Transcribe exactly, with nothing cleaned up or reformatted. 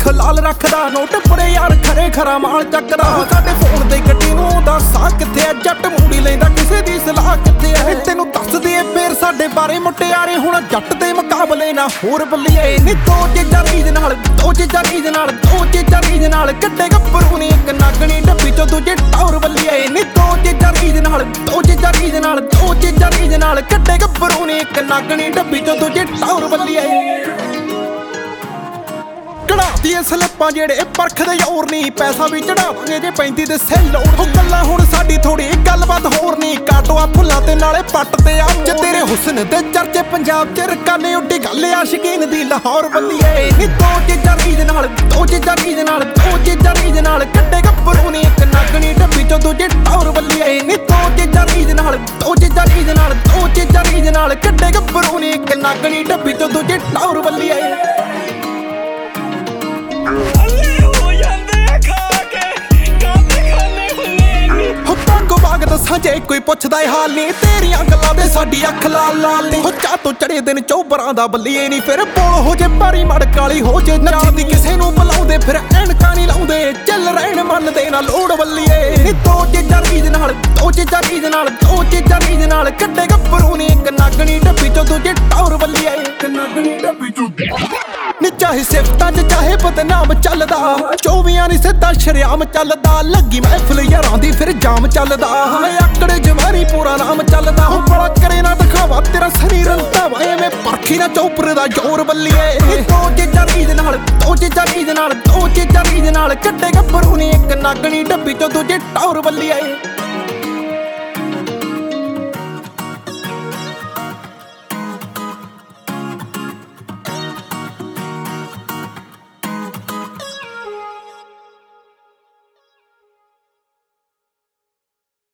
ਅੱਖ ਲਾਲ ਰੱਖਦਾ ਨੋਟ ਬੜੇ ਯਾਰ ਖਰੇ ਖਰਾ ਮਾਲ ਚੱਕਦਾ ਸਾਡੇ ਫੋਨ ਦੇ ਗੱਡੀ ਨੂੰ ਦਾ ਸਾਹ ਕਿੱਥੇ ਆ ਜੱਟ ਮੂੜੀ ਲੈਂਦਾ ਕਿਸੇ ਦੀ ਸਲਾਹ ਕਿੱਥੇ ਆ ਤੈਨੂੰ ਦੱਸਦੀ ਏ ਫੇਰ ਸਾਡੇ ਬਾਰੇ ਮੁਟਿਆਰੇ ਹੁਣ ਜੱਟ ਦੇ ਮੁਕਾਬਲੇ ਨਾ ਹੋਰ ਬੱਲੀਏ ਨੀ ਦੋ ਚੀਜ਼ਾਂ ਰੀਝ ਨਾਲ ਦੋ ਚੀਜ਼ਾਂ ਰੀਝ ਨਾਲ ਦੋ ਚੀਜ਼ਾਂ ਰੀਝ ਨਾਲ ਕੱਢੇ ਗੱਭਰੂ ਨੀ ਇੱਕ ਨਾਗਣੀ ਡੱਬੀ ਚੋਂ ਦੂਜੇ ਟੌਰ ਬੱਲੀਏ ਨੀ ਦੋ ਚੀਜ਼ਾਂ ਰੀਝ ਨਾਲ ਦੋ ਚੀਜ਼ਾਂ ਰੀਝ ਨਾਲ ਦੋ ਚੀਜ਼ਾਂ ਰੀਝ ਨਾਲ ਕੱਢੇ ਗੱਭਰੂ ਨੀ ਇੱਕ ਨਾਗਣੀ ਡੱਬੀ ਚੋਂ ਦੂਜੇ ਟੌਰ ਬੱਲੀਏ ਚੜਾਤੀ ਸਲਿੱਪਾਂ ਜਿਹੜੇ ਪਰਖਦੇ ਯੋਰ ਨਹੀਂ ਪੈਸਾ ਵੀ ਚੜਾਵਾਂਗੇ ਜੇ ਪੈਂਦੀ ਤੇ ਸੈੱਲ ਉਹ ਗੱਲਾਂ ਹੁਣ ਸਾਡੀ ਥੋੜੀ ਗੱਲਬਾਤ ਹੋਰ ਨਹੀਂ ਕਾਟੋਆ ਫੁੱਲਾਂ ਤੇ ਨਾਲੇ ਪੱਟ ਤੇ ਅੱਜ ਤੇਰੇ ਹੁਸਨ ਦੇ ਚਰਚੇ ਪੰਜਾਬ ਚ ਰਕਾਨੇ ਉੱਡੀ ਗੱਲ ਆਸ਼ਕੀਨ ਦੀ ਲਾਹੌਰ ਬੱਲੀਏ ਨੀ ਦੋ ਚੀਜ਼ਾਂ ਰੀਝ ਨਾਲ ਦੋ ਚੀਜ਼ਾਂ ਰੀਝ ਨਾਲ ਦੋ ਚੀਜ਼ਾਂ ਰੀਝ ਨਾਲ ਕੱਢੇ ਗੱਭਰੂ ਨੀ ਇੱਕ ਨਾਗਣੀ ਡੱਬੀ ਚੋਂ ਦੂਜੇ ਟੌਰ ਬੱਲੀਏ ਨੀ ਦੋ ਚੀਜ਼ਾਂ ਰੀਝ ਨਾਲ ਦੋ ਚੀਜ਼ਾਂ ਰੀਝ ਨਾਲ ਦੋ ਚੀਜ਼ਾਂ ਰੀਝ ਨਾਲ ਕੱਢੇ ਗੱਭਰੂ ਨੀ ਇੱਕ ਨਾਗਣੀ ਡੱਬੀ ਚੋਂ ਦੂਜੇ ਟੌਰ ਬੱਲੀਏ ਦੱਸਾਂ ਜੇ ਕੋਈ ਪੁੱਛਦਾ ਏ ਹਾਲ ਨਹੀਂ ਤੇਰੀਆਂ ਗੱਲਾਂ ਦੇ ਸਾਡੀ ਅੱਖ ਲਾਲ ਲਾਲ ਨੀ ਹੋ ਚਾਹ ਤੋਂ ਚੜੇ ਦਿਨ ਚੌਬਰਾਂ ਦਾ ਬੱਲੀਏ ਨਹੀਂ ਫਿਰ ਬੋਲ ਹੋ ਜੇ ਭਾਰੀ ਮੜ ਕਾਲੀ ਹੋ ਜੇ ਨੱਚਦੀ ਕਿਸੇ ਨੂੰ ਬੁਲਾਉਂਦੇ ਫਿਰ ਐਨਕਾਂ ਨਹੀਂ ਲਾਉਂਦੇ ਚੱਲ ਰਹਿਣ ਮੰਨਦੇ ਨਾ ਲੋੜ ਬੱਲੀਏ ਨੀ ਦੋ ਚੀਜ਼ਾਂ ਰੀਝ ਨਾਲ ਦੋ ਚੀਜ਼ਾਂ ਰੀਝ ਨਾਲ ਦੋ ਚੀਜ਼ਾਂ ਰੀਝ ਨਾਲ ਕੱਢੇ ਗੱਭਰੂ ਨੀ ਇੱਕ ਨਾਗਣੀ ਡੱਬੀ ਚੋਂ ਦੂਜੇ ਟੌਰ ਬੱਲੀਏ ਇੱਕ ਨਾਗਣੀ ਡੱਬੀ ਚੋਂ ਨੀ ਚਾਹੇ ਸਿਫਤਾਂ ਚ ਚਾਹੇ ਬਦਨਾਮ ਚੱਲਦਾ ਚੌਵੀਆਂ ਨੀ ਸਿੱਧਾ ਸ਼ਰਿਆਮ ਚੱਲਦਾ ਲੱਗੀ ਮਹਿਫਲ ਯਾਰਾਂ ਦੀ ਫਿਰ ਜਾਮ ਚੱਲਦਾ ਆਕੜੇ ਜਵਾਰੀ ਪੂਰਾ ਨਾਮ ਚੱਲਦਾ ਹੋ ਬੜਾ ਕਰੇ ਨਾ ਦਿਖਾਵਾ ਤੇਰਾ ਸਰੀਰ ਰੰਤਾਵਾ ਐਵੇਂ ਪਰਖੀ ਨਾ ਚੌਪਰ ਦਾ ਜ਼ੋਰ ਬੱਲੀਏ ਦੋ ਚੀਜ਼ਾਂ ਰੀਝ ਨਾਲ ਦੋ ਚੀਜ਼ਾਂ ਰੀਝ ਨਾਲ ਦੋ ਚੀਜ਼ਾਂ ਰੀਝ ਨਾਲ ਕੱਢੇ ਗੱਭਰੂ ਨੀ ਇੱਕ ਨਾਗਣੀ ਡੱਬੀ ਚੋਂ ਦੂਜੇ ਟੌਰ ਬੱਲੀਏ